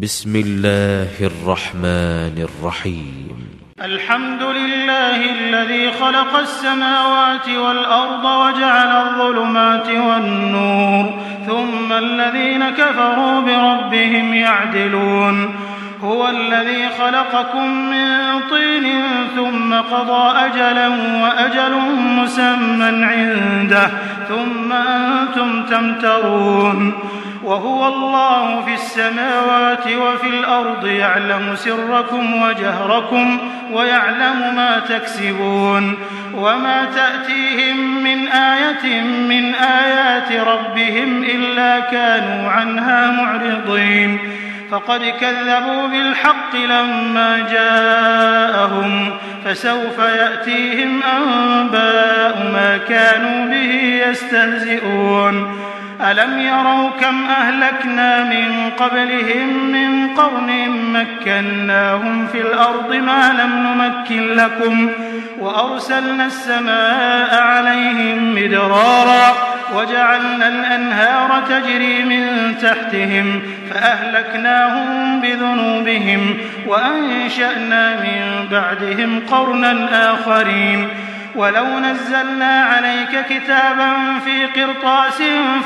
بسم الله الرحمن الرحيم. الحمد لله الذي خلق السماوات والأرض وجعل الظلمات والنور ثم الذين كفروا بربهم يعدلون. هو الذي خلقكم من طين ثم قضى أجلا وأجل مسمى عنده ثم أنتم تمترون. وهو الله في السماوات وفي الأرض يعلم سركم وجهركم ويعلم ما تكسبون. وما تأتيهم من آية من آيات ربهم إلا كانوا عنها معرضين. فقد كذبوا بالحق لما جاءهم فسوف يأتيهم أنباء ما كانوا به يستهزئون. ألم يروا كم أهلكنا من قبلهم من قرن مكناهم في الأرض ما لم نمكن لكم وأرسلنا السماء عليهم مدرارا وجعلنا الأنهار تجري من تحتهم فأهلكناهم بذنوبهم وأنشأنا من بعدهم قرنا آخرين. ولو نزلنا عليك كتابا في قرطاس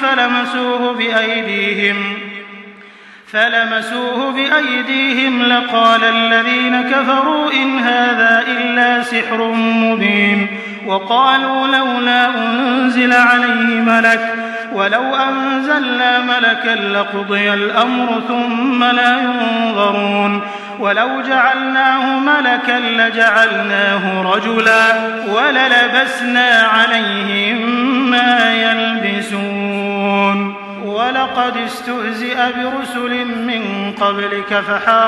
فلمسوه بأيديهم لقال الذين كفروا إن هذا إلا سحر مبين. وقالوا لولا أنزل عليه ملك ولو أنزلنا ملكا لقضي الأمر ثم لا ينظرون. ولو جعلناه ملكا لجعلناه رجلا وللبسنا عليهم ما يلبسون. ولقد استهزئ برسل من قبلك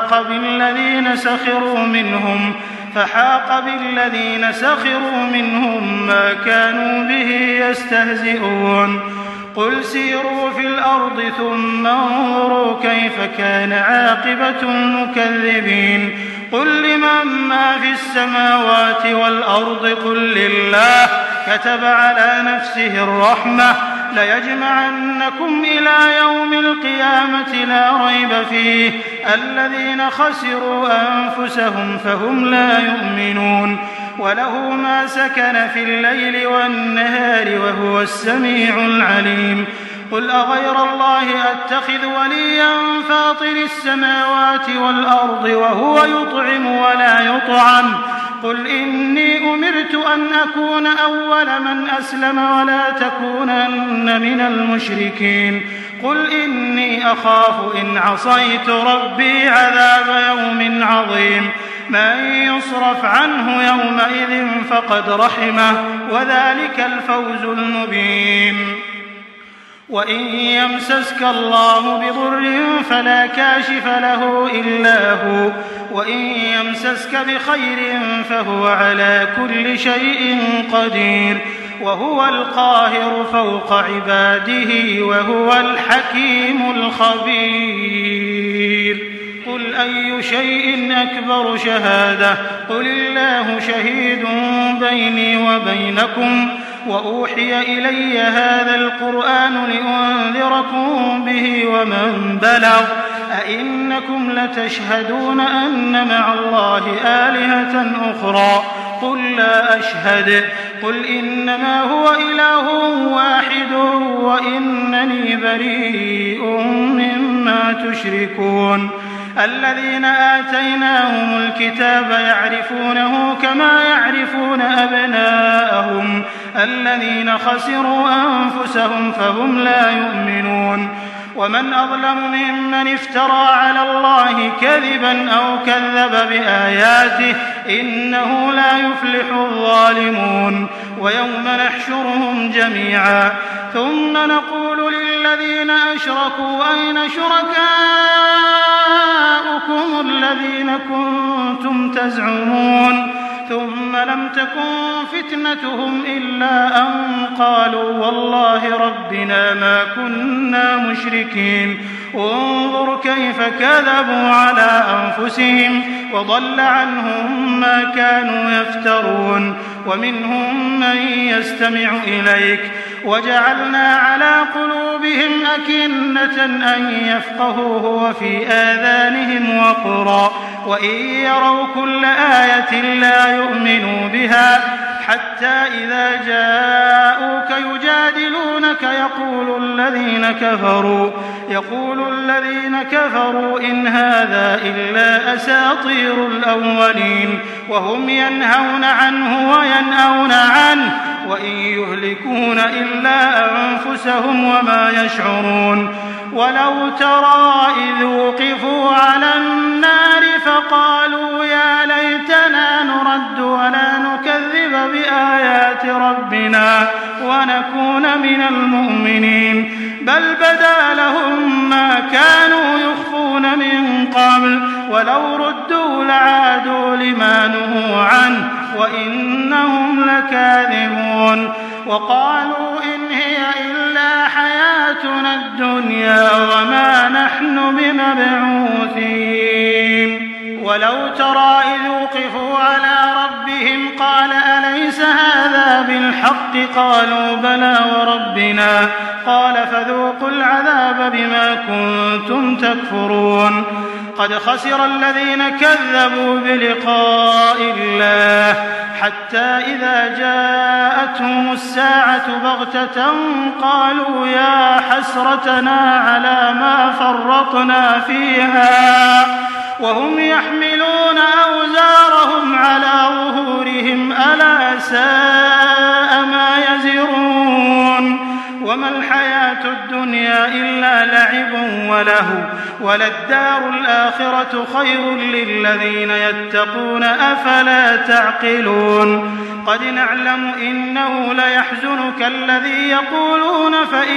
فحاق بالذين سخروا منهم ما كانوا به يستهزئون. قل سيروا في الأرض ثم انظروا كيف كان عاقبة المكذبين. قل لمن ما في السماوات والأرض قل لله كتب على نفسه الرحمة ليجمعنكم إلى يوم القيامة لا ريب فيه الذين خسروا أنفسهم فهم لا يؤمنون. وله ما سكن في الليل والنهار وهو السميع العليم. قل أغير الله أتخذ وليا فاطر السماوات والأرض وهو يطعم ولا يطعم. قل إني أمرت أن أكون أول من أسلم ولا تكونن من المشركين. قل إني أخاف إن عصيت ربي عذاب يوم عظيم. من يصرف عنه يومئذ فقد رحمه وذلك الفوز المبين. وإن يمسسك الله بضر فلا كاشف له إلا هو وإن يمسسك بخير فهو على كل شيء قدير وهو القاهر فوق عباده وهو الحكيم الخبير. قل أي شيء أكبر شهادة قل الله شهيد بيني وبينكم وأوحي إلي هذا القرآن لأنذركم به ومن بلغ أئنكم لتشهدون أن مع الله آلهة أخرى قل لا أشهد قل إنما هو إله واحد وإنني بريء مما تشركون. الذين آتيناهم الكتاب يعرفونه كما يعرفون أبناءهم الذين خسروا أنفسهم فهم لا يؤمنون. ومن أظلم ممن افترى على الله كذبا أو كذب بآياته إنه لا يفلح الظالمون. ويوم نحشرهم جميعا ثم نقول للذين أشركوا أين شركاؤكم الذين كنتم تزعمون ثم لم تكن فتنتهم إلا أن قالوا والله ربنا ما كنا مشركين. انظر كيف كذبوا على أنفسهم وضل عنهم ما كانوا يفترون ومنهم من يستمع إليك وجعلنا على قلوبهم أكنة أن يفقهوه وفي آذانهم وقرا وإن يروا كل آية لا يؤمنوا بها حتى إذا جاءوك يجادلونك يقول الذين كفروا إن هذا إلا أساطير الأولين وهم ينهون عنه وينأون عنه وإن يهلكون إلا أنفسهم وما يشعرون ولو ترى إذ وقفوا على النار فقالوا يا ليتنا نرد ولا نكذب بآيات ربنا ونكون من المؤمنين بل بدا لهم ما كانوا يخفون من قبل ولو ردوا لعادوا لما نهوا عنه وإنهم لكاذبون وقالوا إن هي إلا حياتنا الدنيا وما نحن بمبعوثين ولو ترى إذ وقفوا على ربهم قال أليس هذا بالحق قالوا بلى وربنا قال فذوقوا العذاب بما كنتم تكفرون قد خسر الذين كذبوا بلقاء الله حتى إذا جاءتهم الساعة بغتة قالوا يا حسرتنا على ما فرطنا فيها وهم يحملون أوزارهم على ظهورهم ألا ساء ما يزرون وما الحياة الدنيا إلا لعب وله وللدار الآخرة خير للذين يتقون أفلا تعقلون قد نعلم إنه ليحزنك الذي يقولون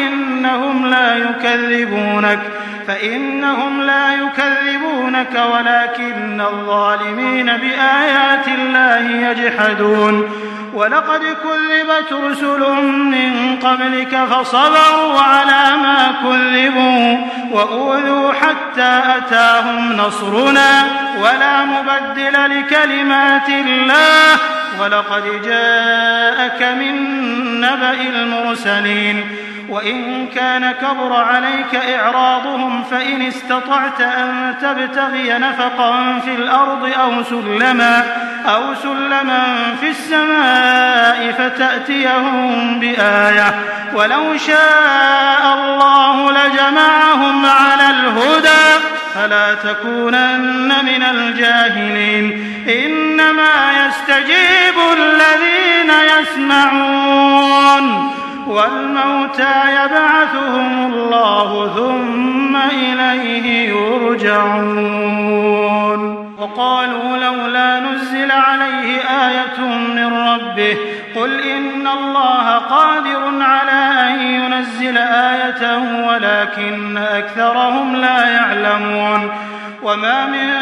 فإنهم لا يكذبونك ولكن الظالمين بآيات الله يجحدون ولقد كذبت رسل من قبلك فصبروا على ما كذبوا وأوذوا حتى أتاهم نصرنا ولا مبدل لكلمات الله ولقد جاءك من نبأ المرسلين وإن كان كبر عليك إعراضهم فإن استطعت أن تبتغي نفقا في الأرض أو سلما في السماء فتأتيهم بآية ولو شاء الله لجمعهم على الهدى فلا تكونن من الجاهلين إنما يستجيب الذين يسمعون والموتى يبعثهم الله ثم إليه يرجعون وقالوا لولا نزل عليه آية من ربه قل إن الله قادر على أن ينزل آية ولكن أكثرهم لا يعلمون وما من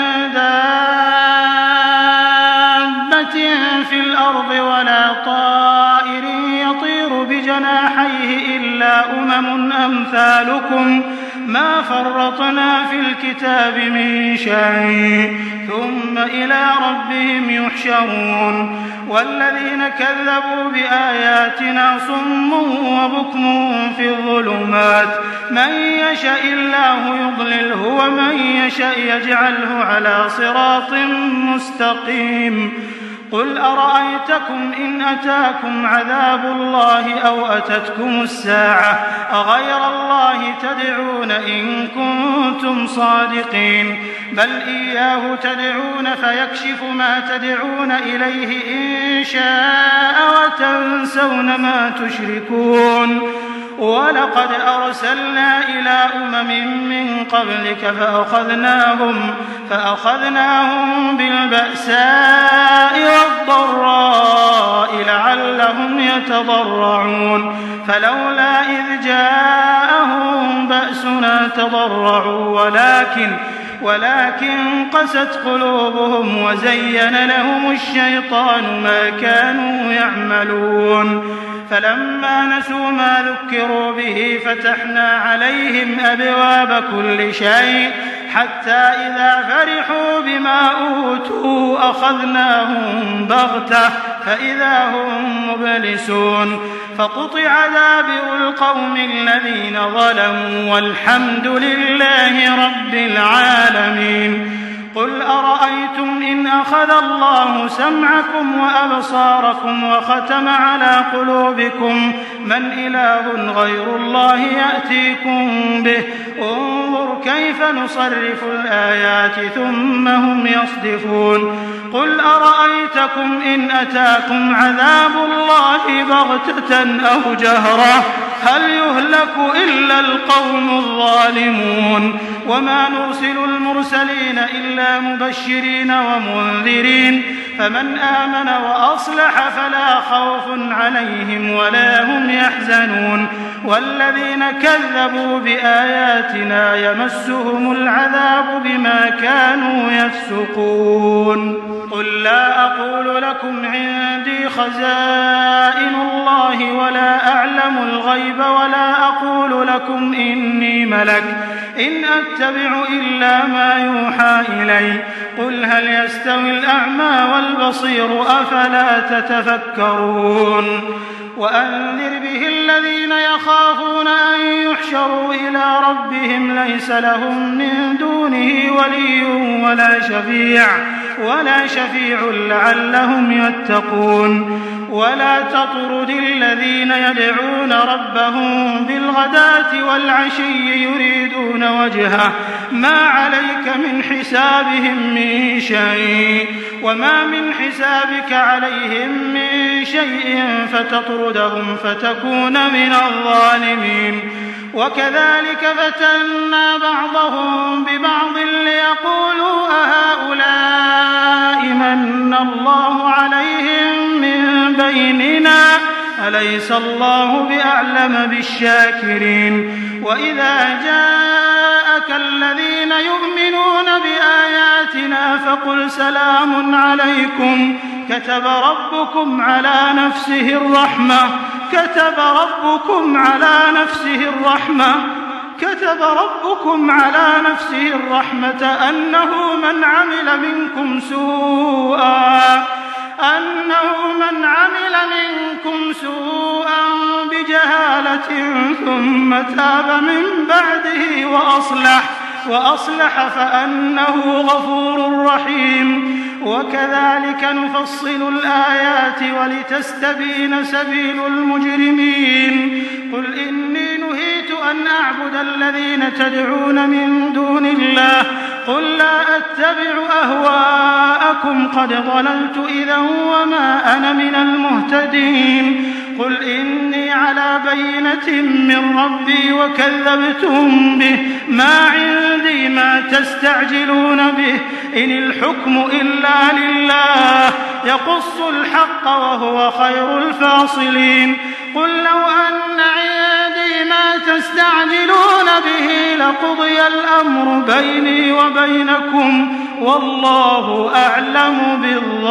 دابة في الأرض ولا طائر يطير بجناحيه إلا أمم أمثالكم ما فرطنا في الكتاب من شيء ثم إلى ربهم يحشرون والذين كذبوا بآياتنا صم وبكم في الظلمات من يشاء الله يضلله ومن يشاء يجعله على صراط مستقيم قل أرأيتكم إن أتاكم عذاب الله أو أتتكم الساعة أغير الله تدعون إن كنتم صادقين بل إياه تدعون فيكشف ما تدعون إليه إن شاء وتنسون ما تشركون ولقد أرسلنا إلى من قبلك فأخذناهم بالبأساء والضراء لعلهم يتضرعون فلولا إذ جاءهم بأسنا تضرعوا ولكن قست قلوبهم وزين لهم الشيطان ما كانوا يعملون فلما نسوا ما ذكروا به فتحنا عليهم أبواب كل شيء حتى إذا فرحوا بما أوتوا أخذناهم بغتة فإذا هم مبلسون فقطع دابر القوم الذين ظلموا والحمد لله رب العالمين. قل أرأيتم إن أخذ الله سمعكم وأبصاركم وختم على قلوبكم من إله غير الله يأتيكم به انظر كيف نصرف الآيات ثم هم يصدفون. قل أرأيتكم إن أتاكم عذاب الله بغتة أو جهرة هل يهلك إلا القوم الظالمون. وما نرسل المرسلين إلا مبشرين ومنذرين فمن آمن وأصلح فلا خوف عليهم ولا هم يحزنون. والذين كذبوا بآياتنا يمسهم العذاب بما كانوا يفسقون. قل لا أقول لكم عندي خزائن الله ولا أعلم الغيب ولا أقول لكم إني ملك إن أتبع إلا ما يوحى إلي قل هل يستوي الأعمى والبصير أفلا تتفكرون. وأنذر به الذين يخافون أن يحشروا إلى ربهم ليس لهم من دونه ولي ولا شفيع لعلهم يتقون. ولا تطرد الذين يدعون ربهم بالغداة والعشي يريدون وجهه ما عليك من حسابهم من شيء وما من حسابك عليهم من شيء فتطردهم فتكون من الظالمين. وكذلك فتنا بعضهم ببعض ليقولوا أهؤلاء من الله عليهم من بيننا أليس الله بأعلم بالشاكرين. وإذا جاءك الذين يؤمنون بآياتنا فقل سلام عليكم كتب ربكم على نفسه الرحمة أنه من عمل منكم سوءا بجهالة ثم تاب من بعده وأصلح فأنه غفور رحيم. وكذلك نفصل الآيات ولتستبين سبيل المجرمين. قل إني نهيت أن أعبد الذين تدعون من دون الله قل لا أتبع أهواءكم قد ضللت إذا وما أنا من المهتدين. قل إني على بينة من ربي وكذبتم به ما عندي ما تستعجلون به إن الحكم إلا لله يقص الحق وهو خير الفاصلين. قل لو أن عندي ما تستعجلون به لقضي الأمر بيني وبينكم والله أعلم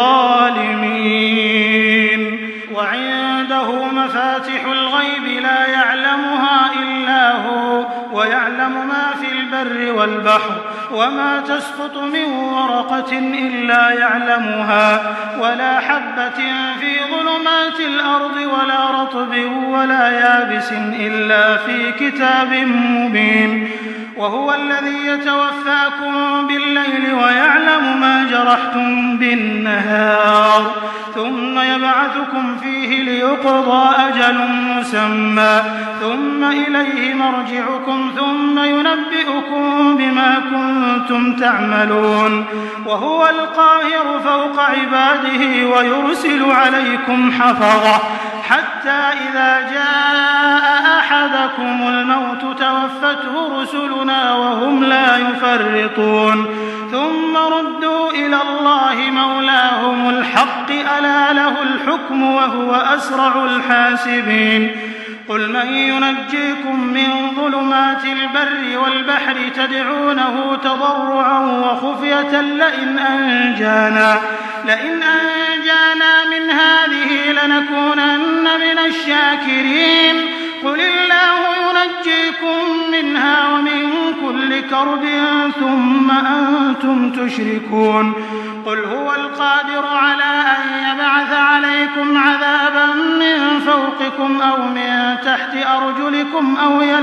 بالظالمين. وعنده مفاتح الغيب لا يعلمها إلا هو ويعلم ما في البر والبحر وما تسقط من ورقة إلا يعلمها ولا حبة في ظلمات الأرض ولا رطب ولا يابس إلا في كتاب مبين. وهو الذي يتوفاكم بالليل ويعلم ما جرحتم بالنهار ثم يبعثكم فيه ليقضى أجل مسمى ثم إليه مرجعكم ثم ينبئكم بما كنتم تعملون. وهو القاهر فوق عباده ويرسل عليكم حفظة حتى إذا جاء أحدكم الموت توفته رسلنا وهم لا يفرطون ثم ردوا إلى الله مولاهم الحق ألا له الحكم وهو أسرع الحاسبين. قل من ينجيكم من ظلمات البر والبحر تدعونه تضرعا وخفية لئن أنجانا من هذه لنكونن من الشاكرين قل الله ينجيكم منها ومن كل كرب ثم أنتم تشركون قل هو القادر على أن يبعث عليكم عذابا من فوقكم أو من تحت أرجلكم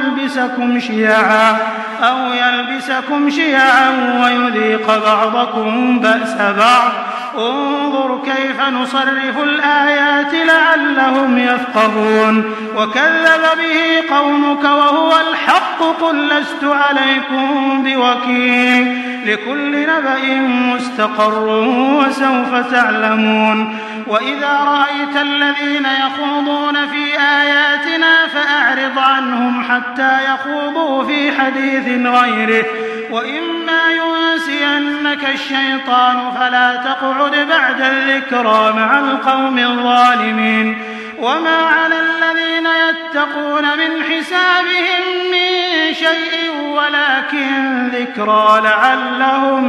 أو يلبسكم شيعا ويذيق بعضكم بأس بعض انظر كيف نصرف الآيات لعلهم يفقهون وكذب به قومك وهو الحق قل لست عليكم بوكيل لكل نبأ مستقر وسوف تعلمون وإذا رأيت الذين يخوضون في آياتنا فأعرض عنهم حتى يخوضوا في حديث غيره وإما ينسينك الشيطان فلا تقعد بعد الذكرى مع القوم الظالمين وما على الذين يتقون من حسابهم من شيء ولكن ذكرى لعلهم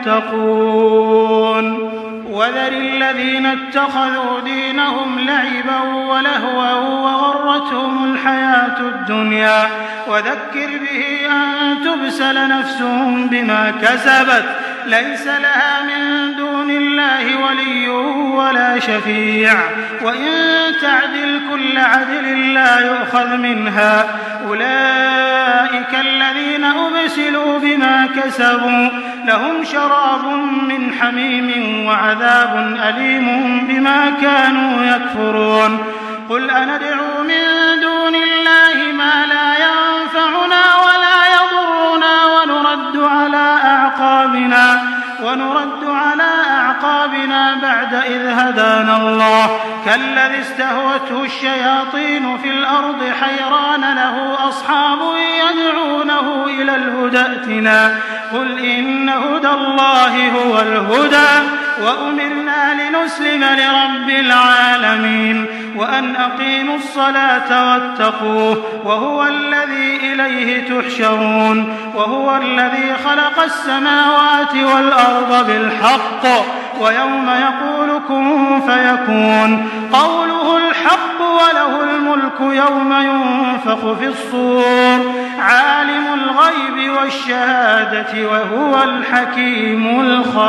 يتقون وذر الذين اتخذوا دينهم لعبا ولهوا وغرتهم الحياة الدنيا وذكر به أن تبسل نفس بما كسبت ليس لها من دون الله ولي ولا شفيع وإن تعدل كل عدل لا يؤخذ منها أولئك الذين أبسلوا بما كسبوا لهم شراب من حميم وعذاب أليم بما كانوا يكفرون قل أندعو من دون الله ما لا ينفعنا ولا يضرنا ونرد على أعقابنا بعد إذ هدانا الله كالذي استهوته الشياطين في الأرض حيران له أصحاب يدعونه إلى الهدى ائتنا قل إن هدى الله هو الهدى وأمرنا لنسلم لرب العالمين وأن أقيموا الصلاة واتقوه وهو الذي إليه تحشرون وهو الذي خلق السماوات والأرض بالحق ويوم يقول كن فيكون قوله الحق وله الملك يوم ينفخ في الصور عالم الغيب والشهادة وهو الحكيم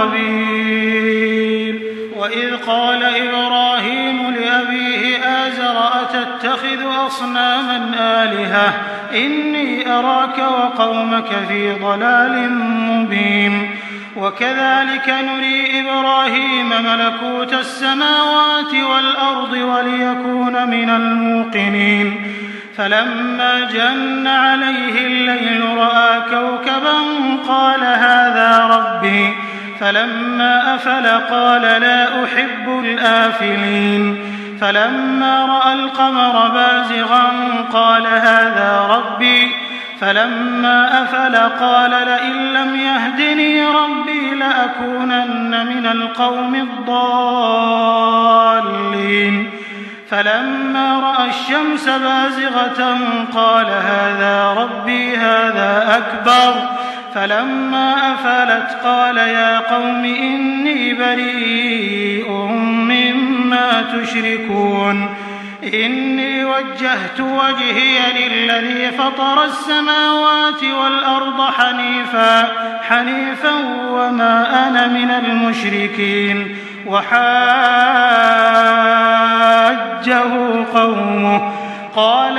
الخبير وإذ قال إبراهيم لأبيه آزر أتتخذ أصناما آلهة إني أراك وقومك في ضلال مبين وكذلك نري إبراهيم ملكوت السماوات والأرض وليكون من الموقنين فلما جن عليه الليل رأى كوكبا قال هذا ربي فلما أفل قال لا أحب الآفلين فلما رأى القمر بازغا قال هذا ربي فلما أفل قال لئن لم يهدني ربي لأكونن من القوم الضالين فلما رأى الشمس بازغة قال هذا ربي هذا أكبر فلما أفلت قال يا قوم إني بريء مما تشركون إني وجهت وجهي للذي فطر السماوات والأرض حنيفا وما أنا من المشركين وحاجه قومه قال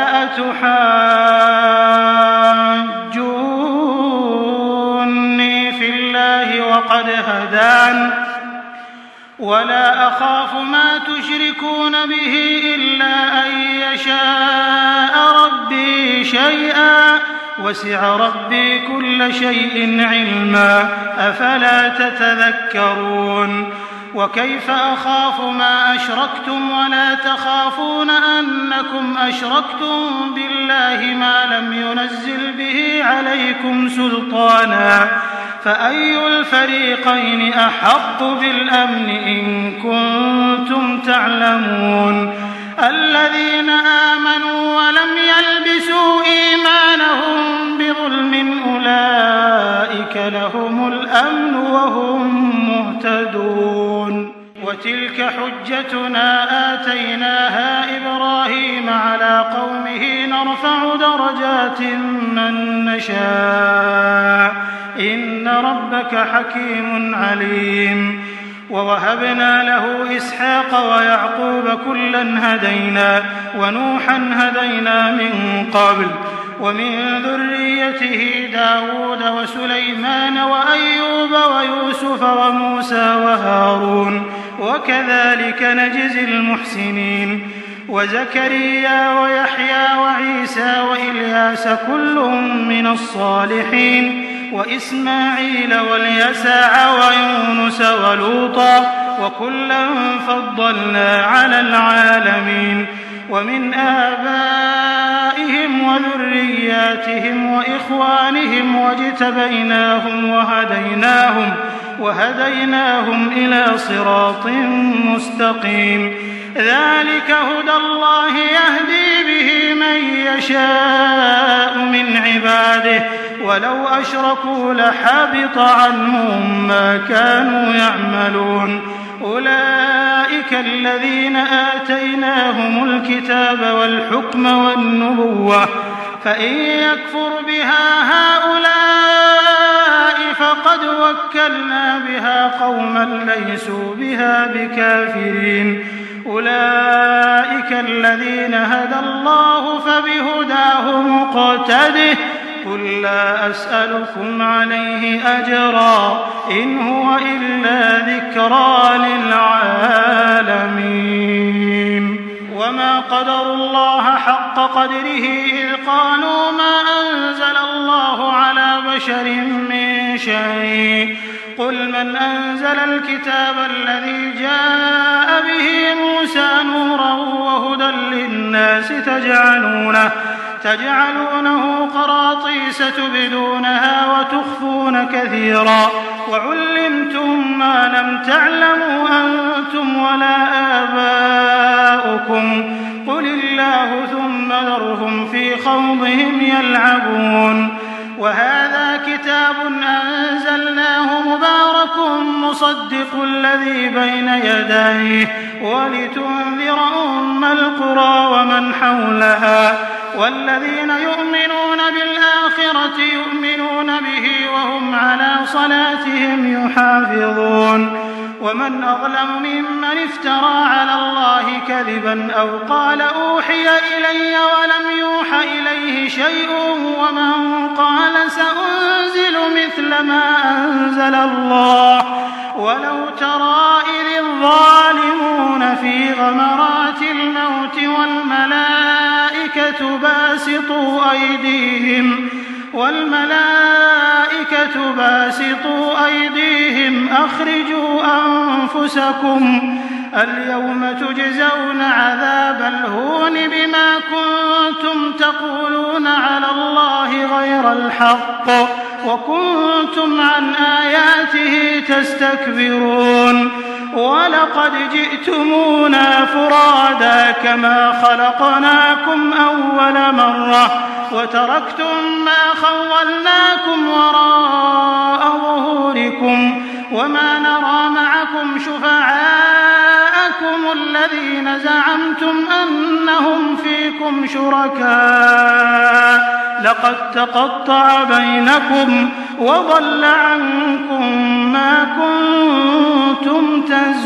أتحاجوني في الله وقد هدان ولا أخاف ما تشركون به إلا أن يشاء ربي شيئا وسع ربي كل شيء علما أفلا تتذكرون وكيف أخاف ما أشركتم ولا تخافون أنكم أشركتم بالله ما لم ينزل به عليكم سلطانا فأي الفريقين أحق بالأمن إن كنتم تعلمون الذين آمنوا ولم يلبسوا إيمانهم بظلم أولئك لهم الأمن وهم مهتدون وتلك حجتنا آتيناها إبراهيم على قومه نرفع درجات من نشاء إن ربك حكيم عليم. ووهبنا له إسحاق ويعقوب كلا هدينا ونوحا هدينا من قبل ومن ذريته داود وسليمان وأيوب ويوسف وموسى وهارون وكذلك نجزي المحسنين. وزكريا ويحيى وعيسى وإلياس كل من الصالحين وإسماعيل واليسع ويونس ولوطا وكلا فضلنا على العالمين. ومن آبائهم وذرياتهم وإخوانهم واجتبيناهم وهديناهم إلى صراط مستقيم. ذلك هدى الله يهدي به من يشاء من عباده ولو أشركوا لحبط عنهم ما كانوا يعملون. أولئك الذين آتيناهم الكتاب والحكم والنبوة فإن يكفر بها هؤلاء فقد وكلنا بها قوما ليسوا بها بكافرين. أولئك الذين هدى الله فبهداه مقتده قل لا أسألكم عليه أجرا إن هو إلا ذكرى للعالمين. وما قدروا الله حق قدره إذ قالوا ما أنزل الله على بشر من شيء قل من أنزل الكتاب الذي جاء به موسى نورا وهدى للناس تجعلونه قراطيس تبدونها وتخفون كثيرا وعلمتم ما لم تعلموا أنتم ولا آباؤكم قل الله ثم ذرهم في خوضهم يلعبون. وهذا كتاب أنزلناه مبارك مصدق الذي بين يديه ولتنذر أم القرى ومن حولها والذين يؤمنون بالآخرة يؤمنون به وهم على صلاتهم يحافظون. ومن أظلم ممن افترى على الله كذبا أو قال أوحي إلي ولم يوح إليه شيء ومن قال سأنزل مثل ما أنزل الله ولو ترى إذ الظالمون في غمرات الموت والملائكة باسطوا أيديهم أخرجوا أنفسكم اليوم تجزون عذاب الهون بما كنتم تقولون على الله غير الحق وكنتم عن آياته تستكبرون. ولقد جئتمونا فرادا كما خلقناكم أول مرة وتركتم ما خولناكم وراء ظهوركم وما نرى معكم شفعاءكم الذين زعمتم أنهم فيكم شركاء لقد تقطع بينكم وضل عنكم ما كنتم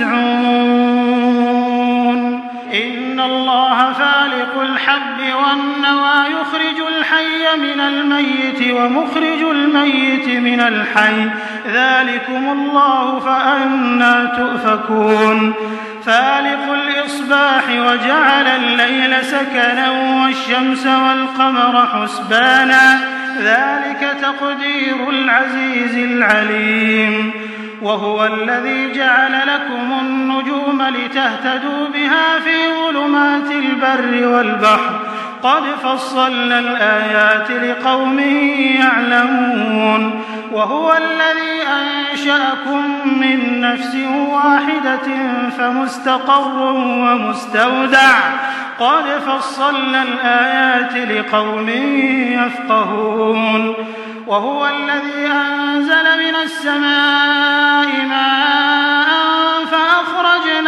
تزعمون. إن الله فالق الحب والنوى يخرج الحي من الميت ومخرج الميت من الحي ذلكم الله فأنى تؤفكون. فالق الإصباح وجعل الليل سكنا والشمس والقمر حسبانا ذلك تقدير العزيز العليم. وهو الذي جعل لكم النجوم لتهتدوا بها في ظلمات البر والبحر قد فصلنا الآيات لقوم يعلمون. وهو الذي أنشأكم من نفس واحدة فمستقر ومستودع قد فصلنا الآيات لقوم يفقهون. وهو الذي أنزل من السماء ماء فأخرجنا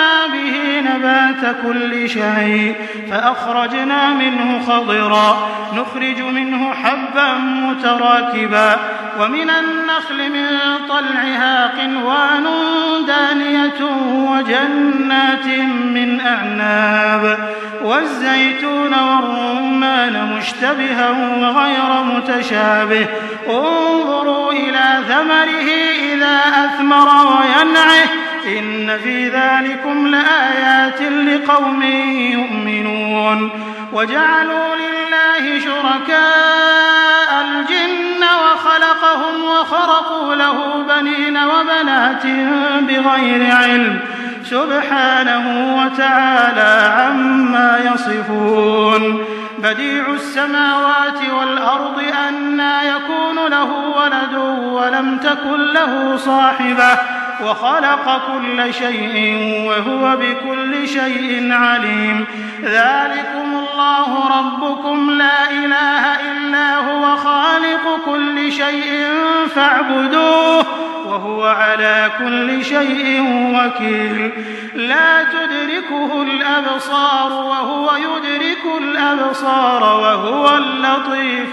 كل شيء فأخرجنا منه خضرا نخرج منه حبا متراكبا ومن النخل من طلعها قنوان دانية وجنات من أعناب والزيتون والرمان مشتبها وغير متشابه انظروا إلى ثمره إذا أثمر وينعه إن في ذلكم لآيات لقوم يؤمنون وجعلوا لله شركاء الجن وخلقهم وخرقوا له بنين وبنات بغير علم سبحانه وتعالى عما يصفون بديع السماوات والأرض أنى يكون له ولد ولم تكن له صاحبة وخلق كل شيء وهو بكل شيء عليم ذلكم الله ربكم لا إله إلا هو خالق كل شيء فاعبدوه وهو على كل شيء وكيل لا تدركه الأبصار وهو يدرك الأبصار وهو اللطيف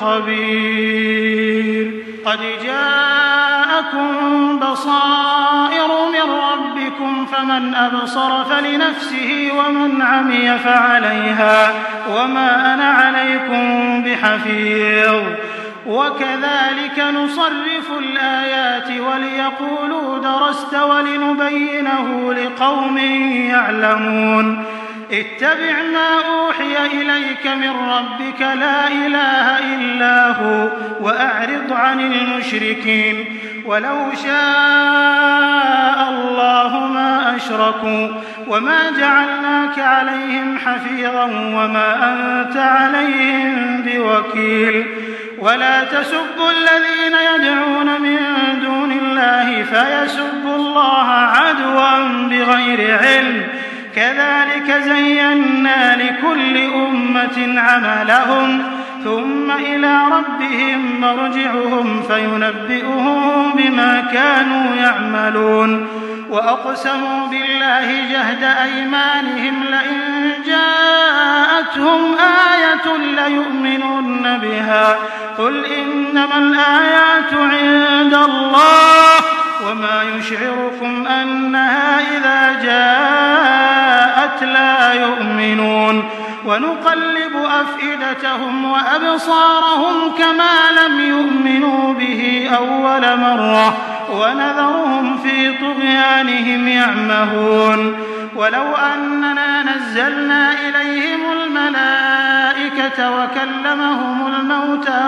الخبير قد جاءكم بصائر من ربكم فمن أبصر فلنفسه ومن عمي فعليها وما أنا عليكم بحفيظ وكذلك نصرف الآيات وليقولوا درست ولنبينه لقوم يعلمون اتبع ما أوحي إليك من ربك لا إله إلا هو وأعرض عن المشركين ولو شاء الله ما أشركوا وما جعلناك عليهم حفيظا وما أنت عليهم بوكيل ولا تسبوا الذين يدعون من دون الله فيسبوا الله عدوا بغير علم كذلك زينا لكل أمة عملهم ثم إلى ربهم مرجعهم فينبئهم بما كانوا يعملون وأقسموا بالله جهد أيمانهم لئن جاءتهم آية ليؤمنن بها قل إنما الآيات عند الله وما يشعركم أنها إذا جاءت لا يؤمنون ونقلب أفئدتهم وأبصارهم كما لم يؤمنوا به أول مرة ونذرهم في طغيانهم يعمهون ولو أننا نزلنا إليهم الملائكة وكلمهم الموتى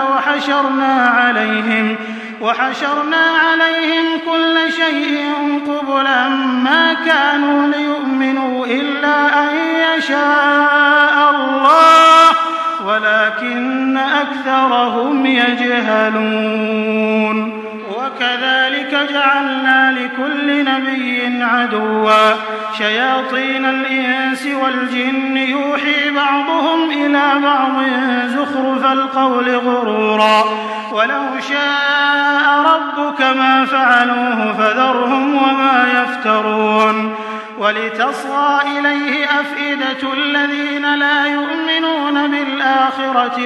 وحشرنا عليهم كل شيء قبلا ما كانوا ليؤمنوا إلا أن يشاء الله ولكن أكثرهم يجهلون وكذلك جعلنا لكل نبي عدوا شياطين الإنس والجن يوحي بعضهم إلى بعض زخرف القول غرورا ولو شاء ربك ما فعلوه فذرهم وما يفترون ولتصغى إليه أفئدة الذين لا يؤمنون بالآخرة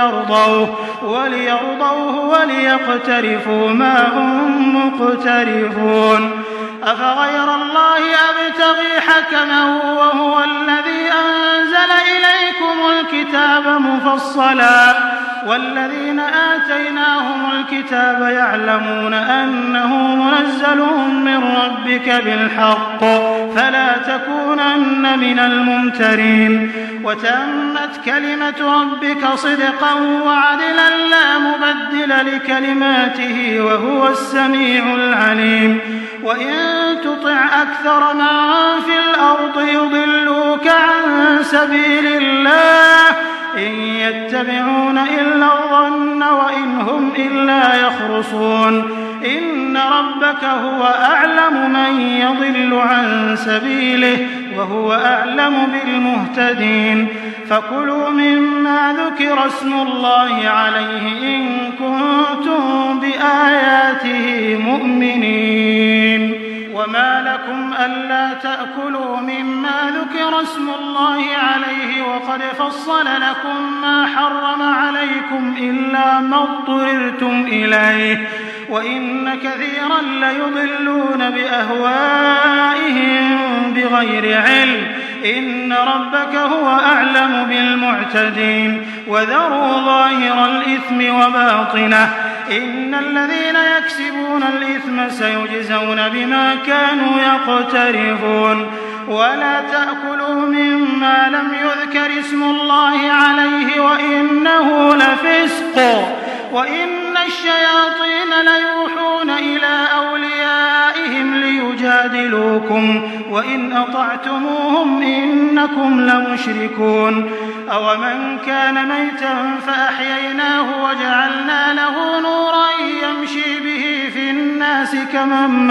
وليرضوه وليقترفوا ما هم مقترفون أفغير الله أبتغي حكما وهو الذي أنزل إليكم الكتاب مفصلا والذين آتيناهم الكتاب يعلمون أنه منزل من ربك بالحق فلا تكونن من الممترين وتمت كلمة ربك صدقا وعدلا لا مبدل لكلماته وهو السميع العليم وإن تطع أكثر من في الأرض يضلوك عن سبيل الله إن يتبعون إلا الظن وإن هم إلا يخرصون إن ربك هو أعلم من يضل عن سبيله وهو أعلم بالمهتدين فكلوا مما ذكر اسم الله عليه إن كنتم بآياته مؤمنين وما وما لكم ألا تأكلوا مما ذكر اسم الله عليه وقد فصل لكم ما حرم عليكم إلا ما اضطررتم إليه وإن كثيرا ليضلون بأهوائهم بغير علم إن ربك هو أعلم بالمعتدين وذروا ظاهر الإثم وباطنه إن الذين يكسبون الإثم سيجزون بما كانوا يقترفون ولا تأكلوا مما لم يذكر اسم الله عليه وإنه لفسق وإن الشياطين ليوحون إلى أوليائهم ليجادلوكم وإن أطعتموهم إنكم لمشركون أومن كان ميتا فأحييناه وجعلنا له نورا يمشي به في الناس كمن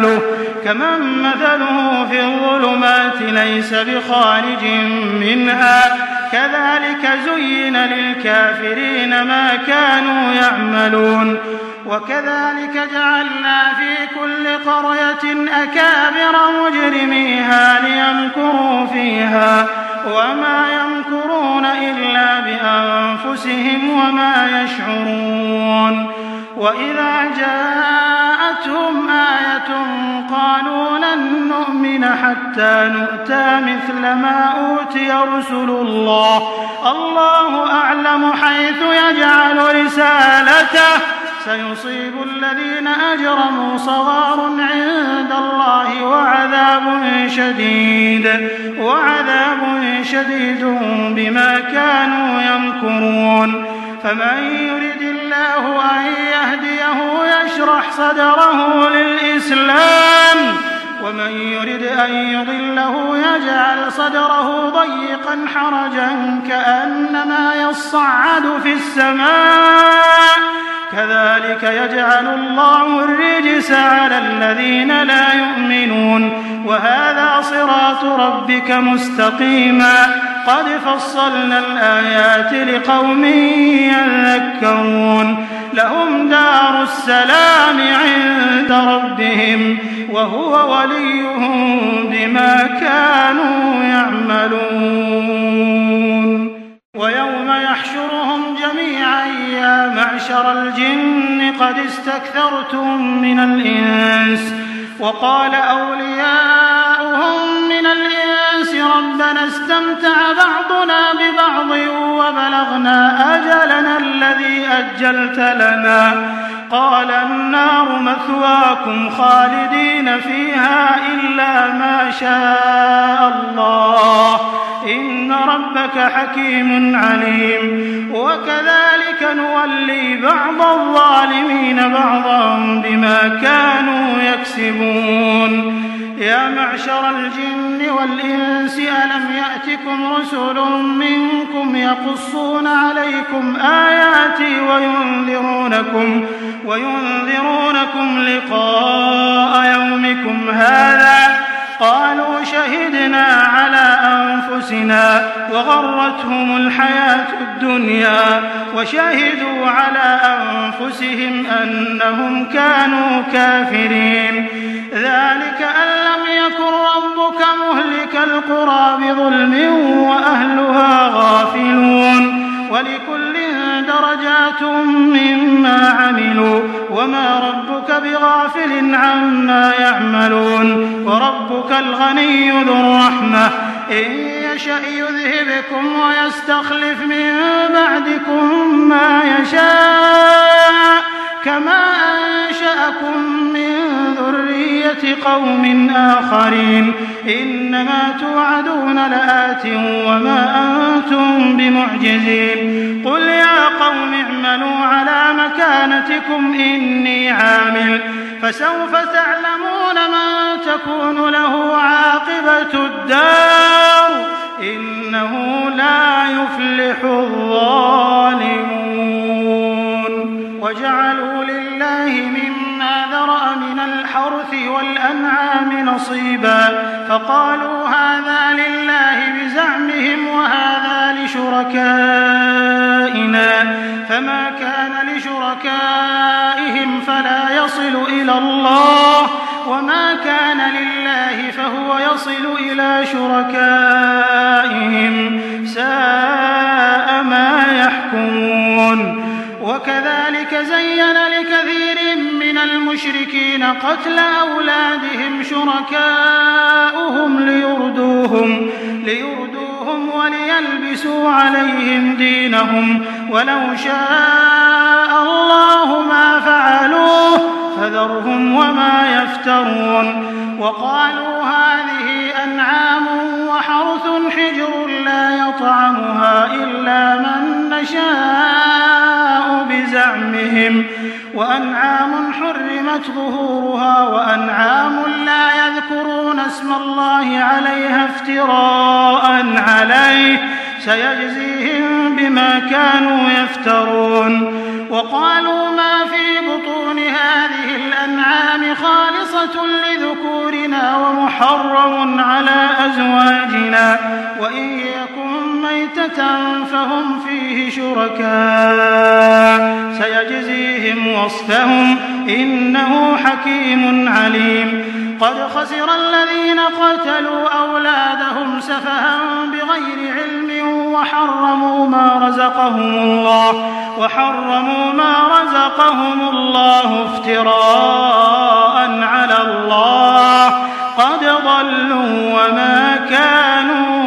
مثله في الظلمات ليس بخارج منها كذلك زين للكافرين ما كانوا يعملون وكذلك جعلنا في كل قرية أكابر مجرميها ليمكروا فيها وما يمكرون إلا بأنفسهم وما يشعرون وإذا جاءتهم آية قالوا لن نؤمن حتى نؤتى مثل ما أوتي رسل الله أعلم حيث يجعل رسالته سيصيب الذين أجرموا صغار عند الله وعذاب شديد بما كانوا يمكرون فمن يرد الله أن يهديه يشرح صدره للإسلام ومن يرد أن يضله يجعل صدره ضيقا حرجا كأنما يصعد في السماء كذلك يجعل الله الرجس على الذين لا يؤمنون وهذا صراط ربك مستقيما قد فصلنا الآيات لقوم يذكرون لهم دار السلام عند ربهم وهو وليهم بما كانوا يعملون ويوم يحشرهم جميعا يا معشر الجن قد استكثرتم من الإنس وقال أولياؤهم من الإنس ربنا استمتع بعضنا ببعض وبلغنا أجلنا الذي أجلت لنا قال النار مثواكم خالدين فيها إلا ما شاء الله إن ربك حكيم عليم وكذلك نولي بعض الظالمين بعضا بما كانوا يكسبون يا معشر الجن والإنس ألم يأتكم رسل منكم يقصون عليكم آياتي وينذرونكم لقاء يومكم هذا قالوا شهدنا على أنفسنا وغرتهم الحياة الدنيا وشهدوا على أنفسهم أنهم كانوا كافرين ذلك أن لم يكن ربك مهلك القرى بظلم وأهلها غافلون ولكل درجات مما عملوا وما ربك بغافل عما يعملون وربك الغني ذو الرحمة إن يشأ يذهبكم ويستخلف من بعدكم ما يشاء كما أنشأكم من ذرية قوم آخرين إنما توعدون لآت وما أنتم بمعجزين قل يا قوم اعملوا على مكانتكم إني عامل فسوف تعلمون من تكون له عاقبة الدار إنه لا يفلح الظالمون وجعلوا لله مما ذرأ من الحرث والأنعام نصيبا فقالوا هذا لله بزعمهم وهذا لشركائنا فما كان لشركائهم فلا يصل إلى الله وما كان لله فهو يصل إلى شركائهم ساء ما يحكمون وكذلك زين لكثير من المشركين قتل أولادهم شركاؤهم ليردوهم وليلبسوا عليهم دينهم ولو شاء الله ما فعلوه فذرهم وما يفترون وقالوا هذه أنعام وحرث حجر لا يطعمها إلا من نشاء بزعمهم وأنعام حرمت ظهورها وأنعام لا يذكرون اسم الله عليها افتراء عليه سيجزيهم بما كانوا يفترون وقالوا ما في بطون هذه الأنعام خالصة لذكورنا ومحرم على أزواجنا وإن يكن ميتة فهم فيه شركاء سيجزيهم وصفهم إنه حكيم عليم قد خسر الذين قتلوا أولادهم سفها بغير علم وحرموا ما رزقهم الله افتراء على الله قد ضلوا وما كانوا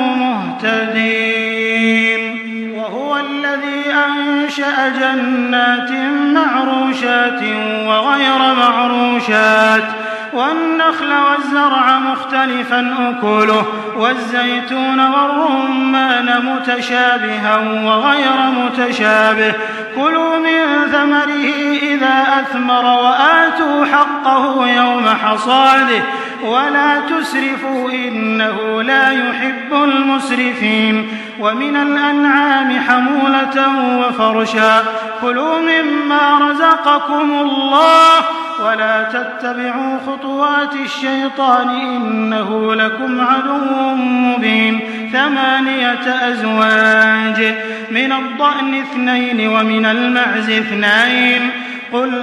مهتدين وهو الذي أنشأ جنات معروشات وغير معروشات والنخل والزرع مختلفا أكله والزيتون والرمان متشابها وغير متشابه كلوا من ثمره إذا أثمر وآتوا حقه يوم حصاده ولا تسرفوا إنه لا يحب المسرفين ومن الأنعام حمولة وفرشا كلوا مما رزقكم الله ولا تتبعوا خطوات الشيطان إنه لكم عدو مبين 8 أزواج من الضأن 2 ومن المعز 2 قل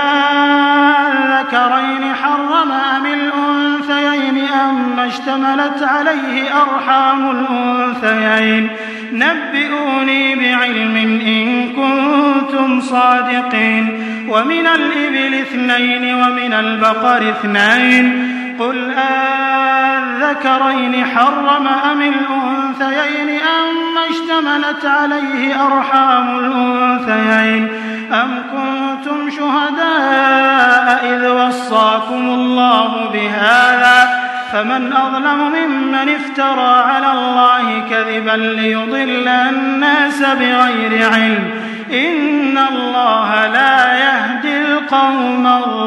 أذكرين حرم أم الأنثيين أما اشتملت عليه أرحام الأنثيين نبئوني بعلم إن كنتم صادقين ومن الإبل 2 ومن البقر 2 قل أذكرين حرم أم الأنثيين أما اشتملت عليه أرحام الأنثيين أم كنتم شهداء إذ وصاكم الله بهذا فمن أظلم ممن افترى على الله كذبا ليضل الناس بغير علم إن الله لا يهدي القوم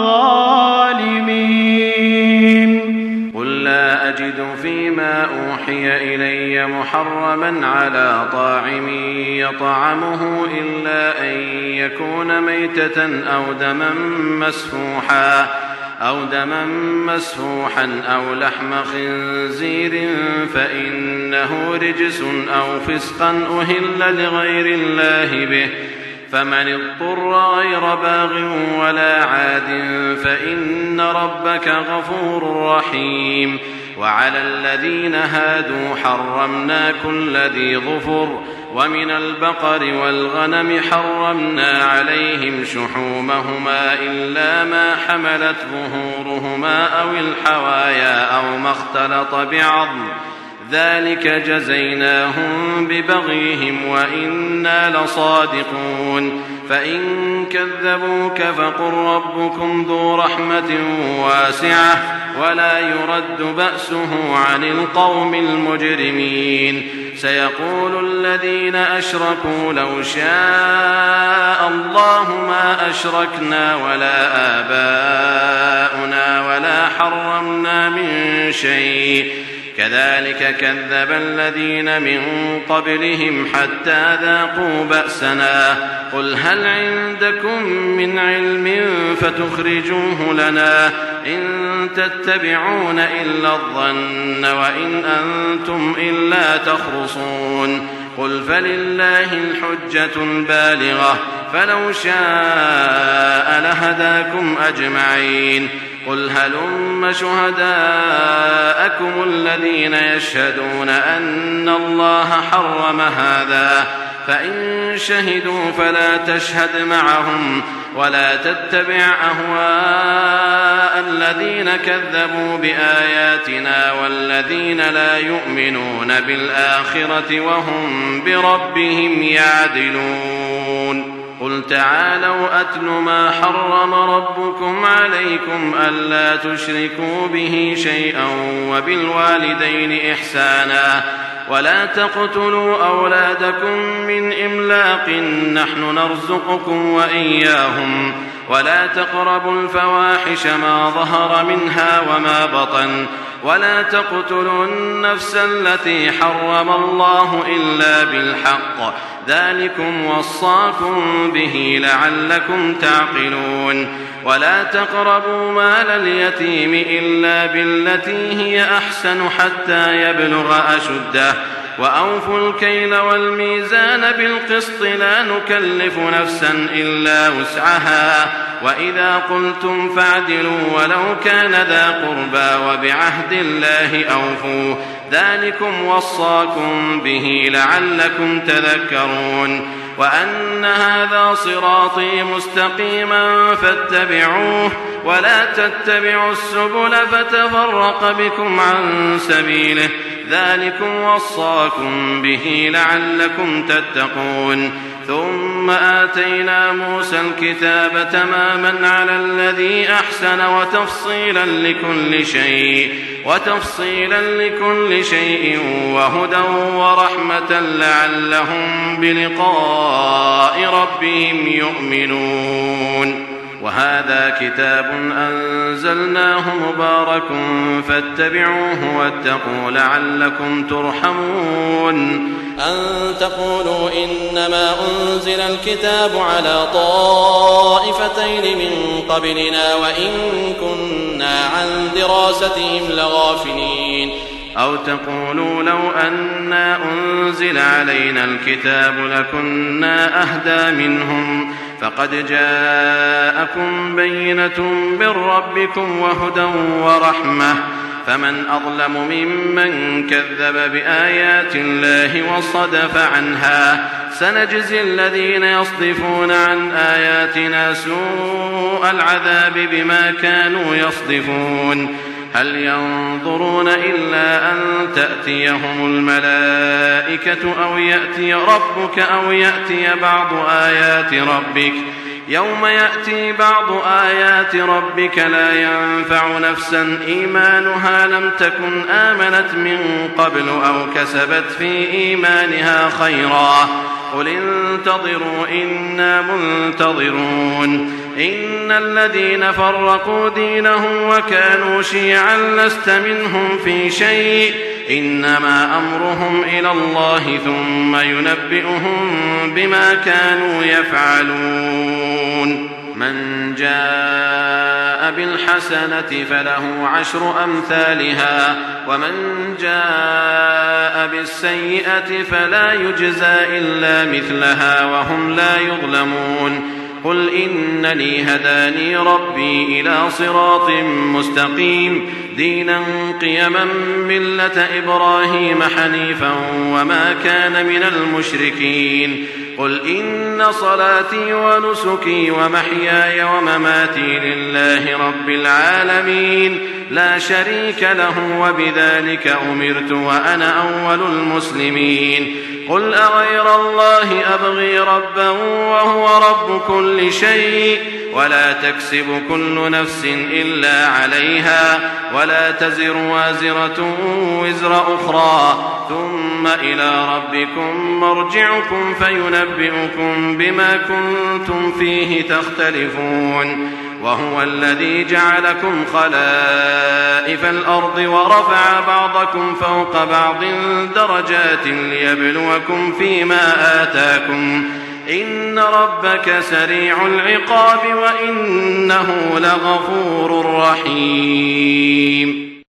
الظالمين قل لا أجد فيما أوحي إلي محرما على طاعم يطعمه إلا أن يكون ميتة أو دما مسفوحا أو لحم خنزير فإنه رجس أو فسقا أهل لغير الله به فمن اضطر غير باغ ولا عاد فإن ربك غفور رحيم وعلى الذين هادوا حرمنا كل ذي ظفر ومن البقر والغنم حرمنا عليهم شحومهما إلا ما حملت ظهورهما أو الحوايا أو ما اختلط بعظم ذلك جزيناهم ببغيهم وإنا لصادقون فإن كذبوك فقل ربكم ذو رحمة واسعة ولا يرد بأسه عن القوم المجرمين سيقول الذين أشركوا لو شاء الله ما أشركنا ولا آباؤنا ولا حرمنا من شيء كذلك كذب الذين من قبلهم حتى ذاقوا بأسنا قل هل عندكم من علم فتخرجوه لنا إن تتبعون إلا الظن وإن أنتم إلا تخرصون قل فلله الحجة البالغة فلو شاء لهداكم أجمعين قل هلم شهداءكم الذين يشهدون أن الله حرم هذا فإن شهدوا فلا تشهد معهم ولا تتبع أهواء الذين كذبوا بآياتنا والذين لا يؤمنون بالآخرة وهم بربهم يعدلون قل تعالوا أتل ما حرم ربكم عليكم ألا تشركوا به شيئا وبالوالدين إحسانا ولا تقتلوا أولادكم من إملاق نحن نرزقكم وإياهم ولا تقربوا الفواحش ما ظهر منها وما بطن ولا تقتلوا النفس التي حرم الله إلا بالحق ذلكم وصاكم به لعلكم تعقلون ولا تقربوا مال اليتيم إلا بالتي هي أحسن حتى يبلغ أشده وأوفوا الكيل والميزان بالقسط لا نكلف نفسا إلا وسعها وإذا قلتم فاعدلوا ولو كان ذا قربى وبعهد الله أوفوا ذلكم وصاكم به لعلكم تذكرون وأن هذا صراطي مستقيما فاتبعوه ولا تتبعوا السبل فتفرق بكم عن سبيله ذلكم وصاكم به لعلكم تتقون ثم آتينا موسى الكتاب تماما على الذي أحسن وتفصيلا لكل شيء وهدى ورحمة لعلهم بلقاء ربهم يؤمنون وهذا كتاب أنزلناه مبارك فاتبعوه واتقوا لعلكم ترحمون أن تقولوا إنما أنزل الكتاب على طائفتين من قبلنا وإن كنا عن دراستهم لغافلين أو تقولوا لو أنا أنزل علينا الكتاب لكنا أهدى منهم فقد جاءكم بينة من ربكم وهدى ورحمة فمن أظلم ممن كذب بآيات الله وصدف عنها سنجزي الذين يصدفون عن آياتنا سوء العذاب بما كانوا يصدفون هل ينظرون إلا أن تأتيهم الملائكة أو يأتي ربك أو يأتي بعض آيات ربك يوم يأتي بعض آيات ربك لا ينفع نفسا إيمانها لم تكن آمنت من قبل أو كسبت في إيمانها خيرا قل انتظروا إنا منتظرون إن الذين فرقوا دينهم وكانوا شيعا لست منهم في شيء إنما أمرهم إلى الله ثم ينبئهم بما كانوا يفعلون من جاء بالحسنة فله 10 أمثالها ومن جاء بالسيئة فلا يجزى إلا مثلها وهم لا يظلمون قل إنني هداني ربي إلى صراط مستقيم دينا قيما ملة إبراهيم حنيفا وما كان من المشركين قل إن صلاتي ونسكي ومحياي ومماتي لله رب العالمين لا شريك له وبذلك أمرت وأنا أول المسلمين قل أغير الله أبغي ربا وهو رب كل شيء ولا تكسب كل نفس إلا عليها ولا تزر وازرة وزر أخرى ثم إلى ربكم مرجعكم فينبئكم بما كنتم فيه تختلفون وهو الذي جعلكم خلائف الأرض ورفع بعضكم فوق بعض درجات ليبلوكم فيما آتاكم إن ربك سريع العقاب وإنه لغفور رحيم